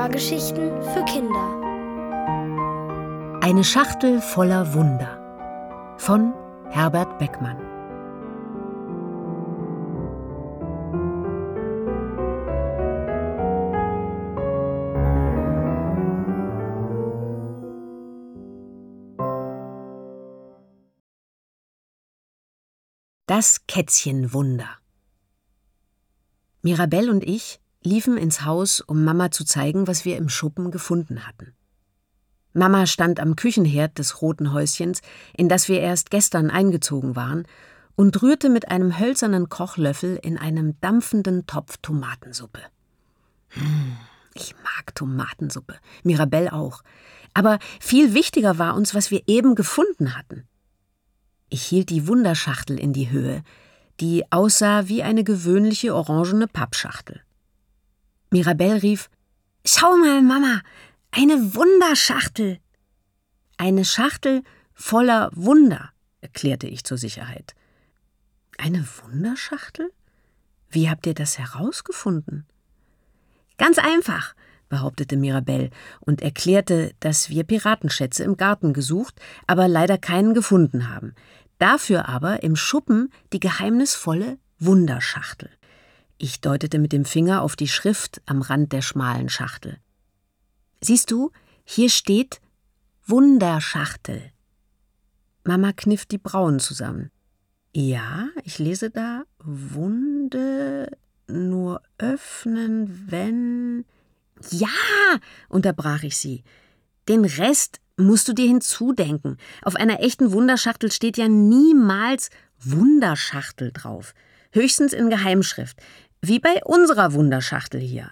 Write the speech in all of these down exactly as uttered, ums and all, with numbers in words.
Hörgeschichten für Kinder. Eine Schachtel voller Wunder von Herbert Beckmann. Das Kätzchenwunder. Mirabell und ich liefen ins Haus, um Mama zu zeigen, was wir im Schuppen gefunden hatten. Mama stand am Küchenherd des roten Häuschens, in das wir erst gestern eingezogen waren, und rührte mit einem hölzernen Kochlöffel in einem dampfenden Topf Tomatensuppe. Hm, ich mag Tomatensuppe, Mirabell auch. Aber viel wichtiger war uns, was wir eben gefunden hatten. Ich hielt die Wunderschachtel in die Höhe, die aussah wie eine gewöhnliche orangene Pappschachtel. Mirabell rief: »Schau mal, Mama, eine Wunderschachtel!« »Eine Schachtel voller Wunder«, erklärte ich zur Sicherheit. »Eine Wunderschachtel? Wie habt ihr das herausgefunden?« »Ganz einfach«, behauptete Mirabell und erklärte, dass wir Piratenschätze im Garten gesucht, aber leider keinen gefunden haben. Dafür aber im Schuppen die geheimnisvolle Wunderschachtel. Ich deutete mit dem Finger auf die Schrift am Rand der schmalen Schachtel. »Siehst du, hier steht Wunderschachtel.« Mama kniff die Brauen zusammen. »Ja, ich lese da Wunde nur öffnen, wenn...« »Ja«, unterbrach ich sie. »Den Rest musst du dir hinzudenken. Auf einer echten Wunderschachtel steht ja niemals Wunderschachtel drauf. Höchstens in Geheimschrift. Wie bei unserer Wunderschachtel hier.«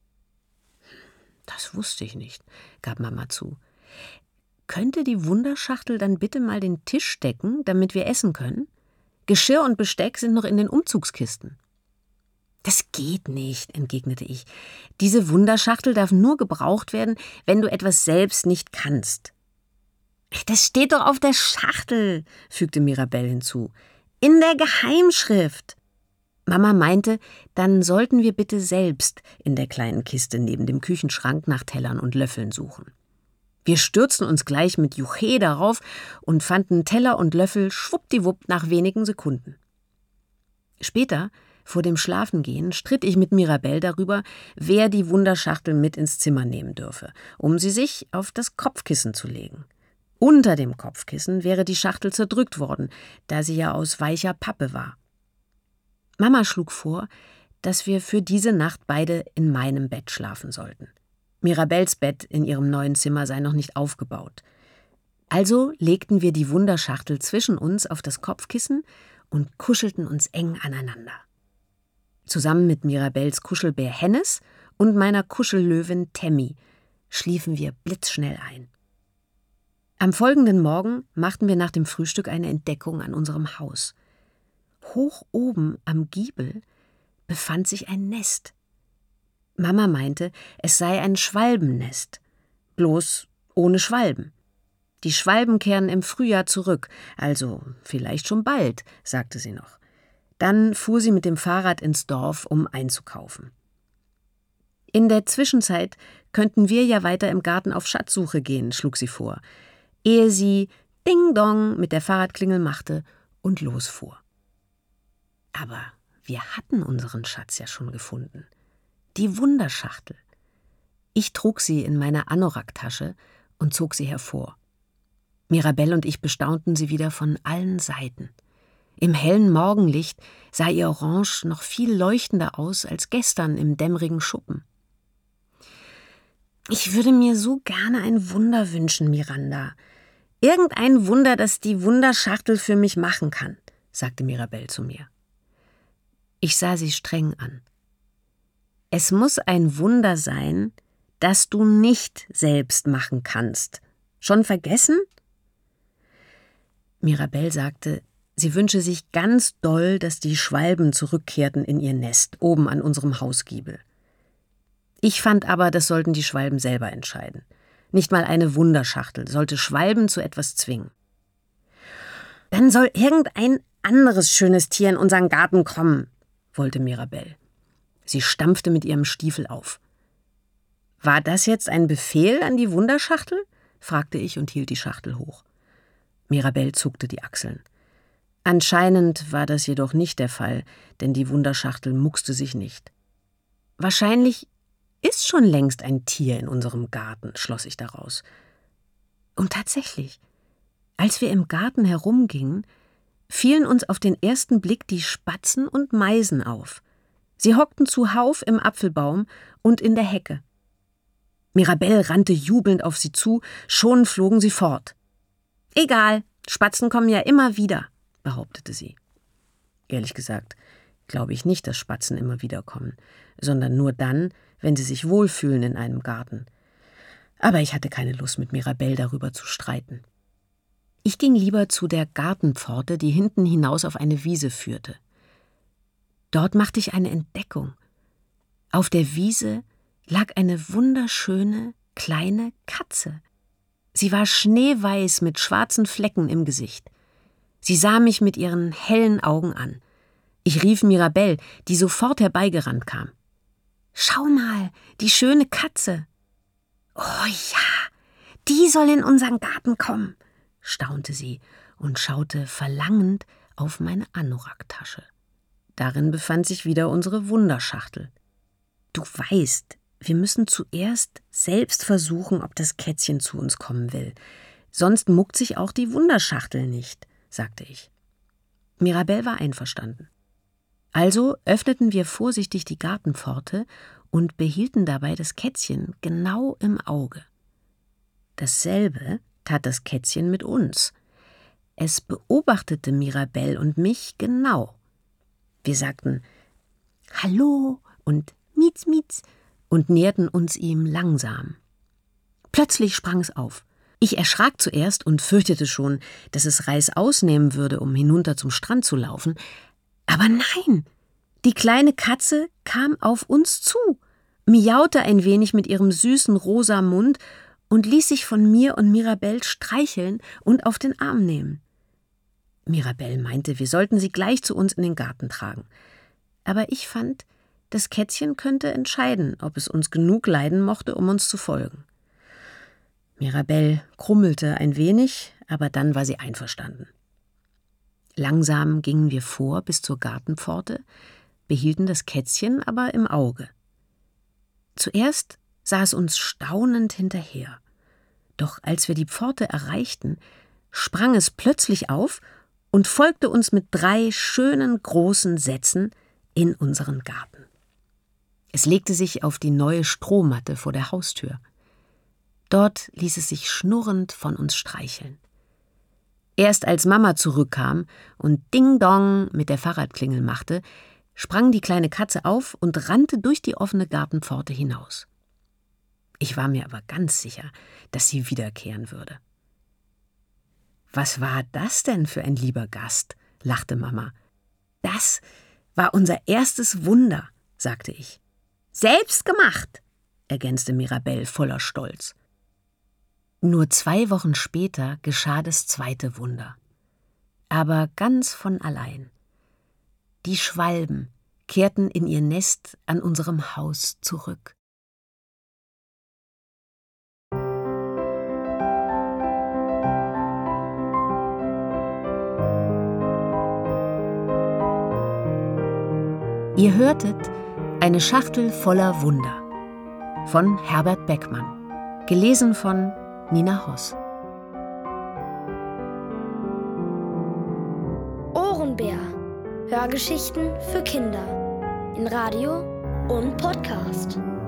»Das wusste ich nicht«, gab Mama zu. »Könnte die Wunderschachtel dann bitte mal den Tisch decken, damit wir essen können? Geschirr und Besteck sind noch in den Umzugskisten.« »Das geht nicht«, entgegnete ich. »Diese Wunderschachtel darf nur gebraucht werden, wenn du etwas selbst nicht kannst.« »Das steht doch auf der Schachtel«, fügte Mirabell hinzu. »In der Geheimschrift.« Mama meinte, dann sollten wir bitte selbst in der kleinen Kiste neben dem Küchenschrank nach Tellern und Löffeln suchen. Wir stürzten uns gleich mit Juchhe darauf und fanden Teller und Löffel schwuppdiwupp nach wenigen Sekunden. Später, vor dem Schlafengehen, stritt ich mit Mirabell darüber, wer die Wunderschachtel mit ins Zimmer nehmen dürfe, um sie sich auf das Kopfkissen zu legen. Unter dem Kopfkissen wäre die Schachtel zerdrückt worden, da sie ja aus weicher Pappe war. Mama schlug vor, dass wir für diese Nacht beide in meinem Bett schlafen sollten. Mirabells Bett in ihrem neuen Zimmer sei noch nicht aufgebaut. Also legten wir die Wunderschachtel zwischen uns auf das Kopfkissen und kuschelten uns eng aneinander. Zusammen mit Mirabells Kuschelbär Hennes und meiner Kuschellöwin Temmi schliefen wir blitzschnell ein. Am folgenden Morgen machten wir nach dem Frühstück eine Entdeckung an unserem Haus. Hoch oben am Giebel befand sich ein Nest. Mama meinte, es sei ein Schwalbennest, bloß ohne Schwalben. Die Schwalben kehren im Frühjahr zurück, also vielleicht schon bald, sagte sie noch. Dann fuhr sie mit dem Fahrrad ins Dorf, um einzukaufen. In der Zwischenzeit könnten wir ja weiter im Garten auf Schatzsuche gehen, schlug sie vor, ehe sie Ding Dong mit der Fahrradklingel machte und losfuhr. Aber wir hatten unseren Schatz ja schon gefunden. Die Wunderschachtel. Ich trug sie in meiner Anorak-Tasche und zog sie hervor. Mirabell und ich bestaunten sie wieder von allen Seiten. Im hellen Morgenlicht sah ihr Orange noch viel leuchtender aus als gestern im dämmerigen Schuppen. »Ich würde mir so gerne ein Wunder wünschen, Miranda. Irgendein Wunder, das die Wunderschachtel für mich machen kann«, sagte Mirabell zu mir. Ich sah sie streng an. »Es muss ein Wunder sein, das du nicht selbst machen kannst. Schon vergessen?« Mirabell sagte, sie wünsche sich ganz doll, dass die Schwalben zurückkehrten in ihr Nest, oben an unserem Hausgiebel. Ich fand aber, das sollten die Schwalben selber entscheiden. Nicht mal eine Wunderschachtel sollte Schwalben zu etwas zwingen. »Dann soll irgendein anderes schönes Tier in unseren Garten kommen«, wollte Mirabell. Sie stampfte mit ihrem Stiefel auf. War das jetzt ein Befehl an die Wunderschachtel?« fragte ich und hielt die Schachtel hoch. Mirabell zuckte die Achseln. Anscheinend war das jedoch nicht der Fall, denn die Wunderschachtel muckste sich nicht. »Wahrscheinlich ist schon längst ein Tier in unserem Garten«, schloss ich daraus. Und tatsächlich, als wir im Garten herumgingen, fielen uns auf den ersten Blick die Spatzen und Meisen auf. Sie hockten zuhauf im Apfelbaum und in der Hecke. Mirabell rannte jubelnd auf sie zu, schon flogen sie fort. »Egal, Spatzen kommen ja immer wieder«, behauptete sie. Ehrlich gesagt glaube ich nicht, dass Spatzen immer wiederkommen, sondern nur dann, wenn sie sich wohlfühlen in einem Garten. Aber ich hatte keine Lust, mit Mirabell darüber zu streiten. Ich ging lieber zu der Gartenpforte, die hinten hinaus auf eine Wiese führte. Dort machte ich eine Entdeckung. Auf der Wiese lag eine wunderschöne, kleine Katze. Sie war schneeweiß mit schwarzen Flecken im Gesicht. Sie sah mich mit ihren hellen Augen an. Ich rief Mirabell, die sofort herbeigerannt kam. »Schau mal, die schöne Katze!« »Oh ja, die soll in unseren Garten kommen«, staunte sie und schaute verlangend auf meine Anoraktasche. Darin befand sich wieder unsere Wunderschachtel. »Du weißt, wir müssen zuerst selbst versuchen, ob das Kätzchen zu uns kommen will. Sonst muckt sich auch die Wunderschachtel nicht«, sagte ich. Mirabell war einverstanden. Also öffneten wir vorsichtig die Gartenpforte und behielten dabei das Kätzchen genau im Auge. Dasselbe tat das Kätzchen mit uns. Es beobachtete Mirabell und mich genau. Wir sagten »Hallo« und »Mietz, Mietz« und näherten uns ihm langsam. Plötzlich sprang es auf. Ich erschrak zuerst und fürchtete schon, dass es reißaus nehmen würde, um hinunter zum Strand zu laufen. Aber nein, die kleine Katze kam auf uns zu, miaute ein wenig mit ihrem süßen rosa Mund und ließ sich von mir und Mirabell streicheln und auf den Arm nehmen. Mirabell meinte, wir sollten sie gleich zu uns in den Garten tragen. Aber ich fand, das Kätzchen könnte entscheiden, ob es uns genug leiden mochte, um uns zu folgen. Mirabell krummelte ein wenig, aber dann war sie einverstanden. Langsam gingen wir vor bis zur Gartenpforte, behielten das Kätzchen aber im Auge. Zuerst sah es uns staunend hinterher. Doch als wir die Pforte erreichten, sprang es plötzlich auf und folgte uns mit drei schönen großen Sätzen in unseren Garten. Es legte sich auf die neue Strohmatte vor der Haustür. Dort ließ es sich schnurrend von uns streicheln. Erst als Mama zurückkam und Ding Dong mit der Fahrradklingel machte, sprang die kleine Katze auf und rannte durch die offene Gartenpforte hinaus. Ich war mir aber ganz sicher, dass sie wiederkehren würde. »Was war das denn für ein lieber Gast?«, lachte Mama. »Das war unser erstes Wunder«, sagte ich. »Selbst gemacht«, ergänzte Mirabell voller Stolz. Nur zwei Wochen später geschah das zweite Wunder. Aber ganz von allein. Die Schwalben kehrten in ihr Nest an unserem Haus zurück. Ihr hörtet Eine Schachtel voller Wunder von Herbert Beckmann, gelesen von Nina Hoss. Ohrenbär. Hörgeschichten für Kinder in Radio und Podcast.